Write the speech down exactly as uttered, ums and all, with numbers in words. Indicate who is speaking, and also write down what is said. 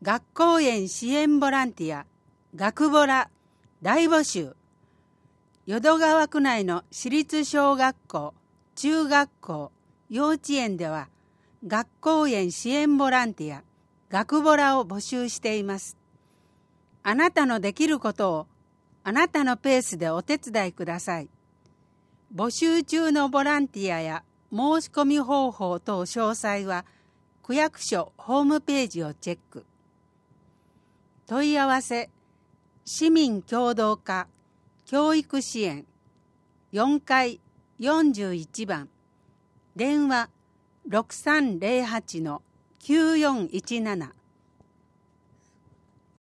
Speaker 1: 学校園支援ボランティア学ボラ大募集。淀川区内の私立小学校、中学校、幼稚園では学校園支援ボランティア学ボラを募集しています。あなたのできることをあなたのペースでお手伝いください。募集中のボランティアや申し込み方法等詳細は区役所ホームページをチェック。問い合わせ市民協働課教育支援よんかいよんじゅういちばん電話 ろくさんぜろはちのきゅうよんいちなな